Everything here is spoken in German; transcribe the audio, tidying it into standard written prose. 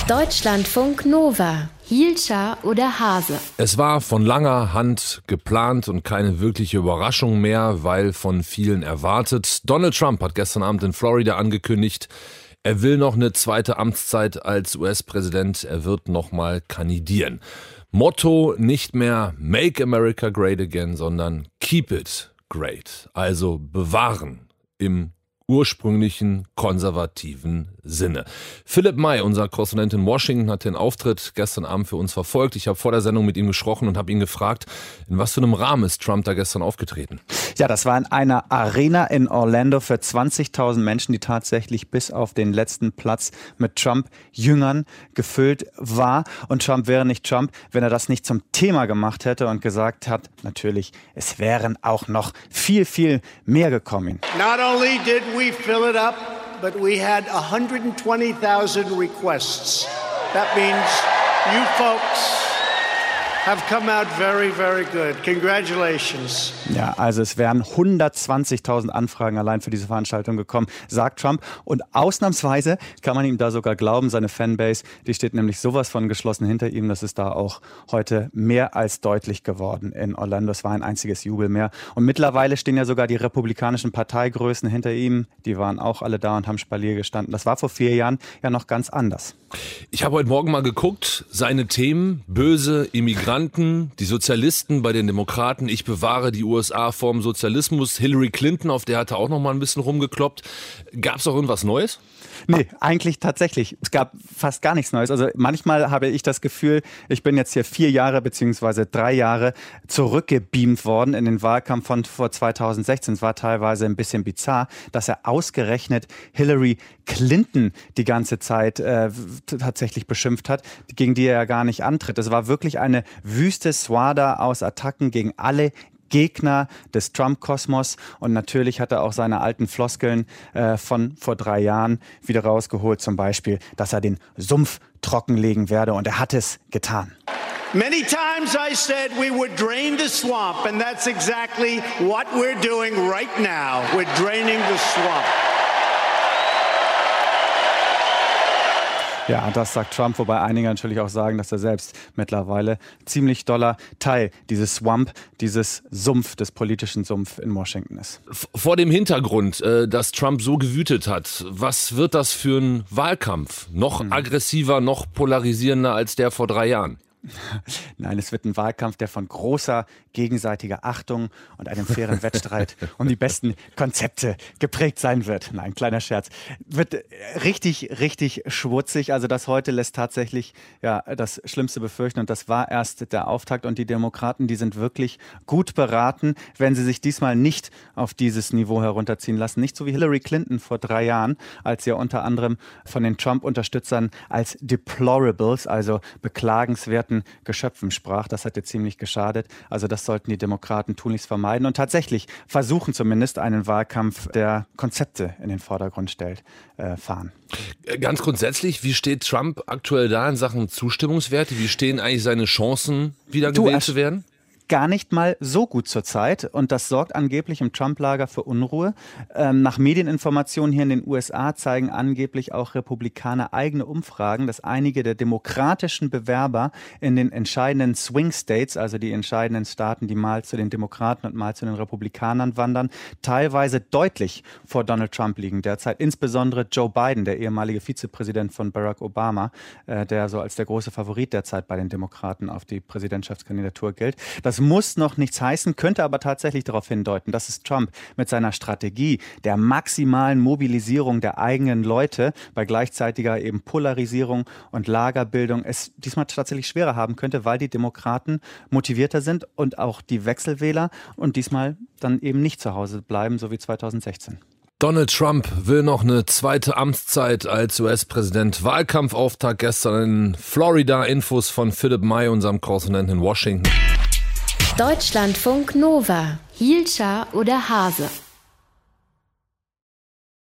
Deutschlandfunk Nova. Hielscher oder Hase? Es war von langer Hand geplant und keine wirkliche Überraschung mehr, weil von vielen erwartet. Donald Trump hat gestern Abend in Florida angekündigt, er will noch eine zweite Amtszeit als US-Präsident. Er wird nochmal kandidieren. Motto nicht mehr Make America Great Again, sondern Keep It Great. Also bewahren im ursprünglichen konservativen Sinne. Philipp May, unser Korrespondent in Washington, hat den Auftritt gestern Abend für uns verfolgt. Ich habe vor der Sendung mit ihm gesprochen und habe ihn gefragt, in was für einem Rahmen ist Trump da gestern aufgetreten? Ja, das war in einer Arena in Orlando für 20.000 Menschen, die tatsächlich bis auf den letzten Platz mit Trump-Jüngern gefüllt war. Und Trump wäre nicht Trump, wenn er das nicht zum Thema gemacht hätte und gesagt hat, natürlich, es wären auch noch viel, viel mehr gekommen. Not only did we fill it up, but we had 120,000 requests. That means you folks have come out very, very good. Congratulations. Ja, also es wären 120.000 Anfragen allein für diese Veranstaltung gekommen, sagt Trump. Und ausnahmsweise kann man ihm da sogar glauben, seine Fanbase, die steht nämlich sowas von geschlossen hinter ihm. Das ist da auch heute mehr als deutlich geworden in Orlando. Es war ein einziges Jubel mehr. Und mittlerweile stehen ja sogar die republikanischen Parteigrößen hinter ihm. Die waren auch alle da und haben Spalier gestanden. Das war vor 4 Jahren ja noch ganz anders. Ich habe heute Morgen mal geguckt, seine Themen, böse Immigranten, die Sozialisten bei den Demokraten, ich bewahre die USA vorm Sozialismus, Hillary Clinton, auf der hat er auch noch mal ein bisschen rumgekloppt. Gab es auch irgendwas Neues? Nee, eigentlich tatsächlich. Es gab fast gar nichts Neues. Also manchmal habe ich das Gefühl, ich bin jetzt hier 4 Jahre bzw. 3 Jahre zurückgebeamt worden in den Wahlkampf von vor 2016. Es war teilweise ein bisschen bizarr, dass er ausgerechnet Hillary Clinton die ganze Zeit tatsächlich beschimpft hat, gegen die er ja gar nicht antritt. Es war wirklich eine wüste Swada aus Attacken gegen alle Gegner des Trump-Kosmos, und natürlich hat er auch seine alten Floskeln von vor 3 Jahren wieder rausgeholt, zum Beispiel, dass er den Sumpf trockenlegen werde, und er hat es getan. Many times I said we would drain the swamp, and that's exactly what we're doing right now. We're draining the swamp. Ja, das sagt Trump, wobei einige natürlich auch sagen, dass er selbst mittlerweile ziemlich doller Teil dieses Swamp, dieses Sumpf, des politischen Sumpf in Washington ist. Vor dem Hintergrund, dass Trump so gewütet hat, was wird das für ein Wahlkampf? Noch aggressiver, noch polarisierender als der vor 3 Jahren? Nein, es wird ein Wahlkampf, der von großer gegenseitiger Achtung und einem fairen Wettstreit um die besten Konzepte geprägt sein wird. Nein, kleiner Scherz. Wird richtig, richtig schmutzig. Also das heute lässt tatsächlich ja das Schlimmste befürchten, und das war erst der Auftakt. Und die Demokraten, die sind wirklich gut beraten, wenn sie sich diesmal nicht auf dieses Niveau herunterziehen lassen. Nicht so wie Hillary Clinton vor 3 Jahren, als sie ja unter anderem von den Trump-Unterstützern als Deplorables, also beklagenswerten Geschöpfen sprach. Das hat ihr ziemlich geschadet. Also das sollten die Demokraten tunlichst vermeiden und tatsächlich versuchen, zumindest einen Wahlkampf, der Konzepte in den Vordergrund stellt, fahren. Ganz grundsätzlich, wie steht Trump aktuell da in Sachen Zustimmungswerte? Wie stehen eigentlich seine Chancen, wiedergewählt zu werden? Gar nicht mal so gut zurzeit, und das sorgt angeblich im Trump-Lager für Unruhe. Nach Medieninformationen hier in den USA zeigen angeblich auch Republikaner eigene Umfragen, dass einige der demokratischen Bewerber in den entscheidenden Swing States, also die entscheidenden Staaten, die mal zu den Demokraten und mal zu den Republikanern wandern, teilweise deutlich vor Donald Trump liegen derzeit. Insbesondere Joe Biden, der ehemalige Vizepräsident von Barack Obama, der so als der große Favorit derzeit bei den Demokraten auf die Präsidentschaftskandidatur gilt. Das muss noch nichts heißen, könnte aber tatsächlich darauf hindeuten, dass es Trump mit seiner Strategie der maximalen Mobilisierung der eigenen Leute bei gleichzeitiger eben Polarisierung und Lagerbildung es diesmal tatsächlich schwerer haben könnte, weil die Demokraten motivierter sind und auch die Wechselwähler und diesmal dann eben nicht zu Hause bleiben, so wie 2016. Donald Trump will noch eine zweite Amtszeit als US-Präsident. Wahlkampfauftakt gestern in Florida. Infos von Philipp May, unserem Korrespondenten in Washington. Deutschlandfunk Nova. Hielscher oder Hase?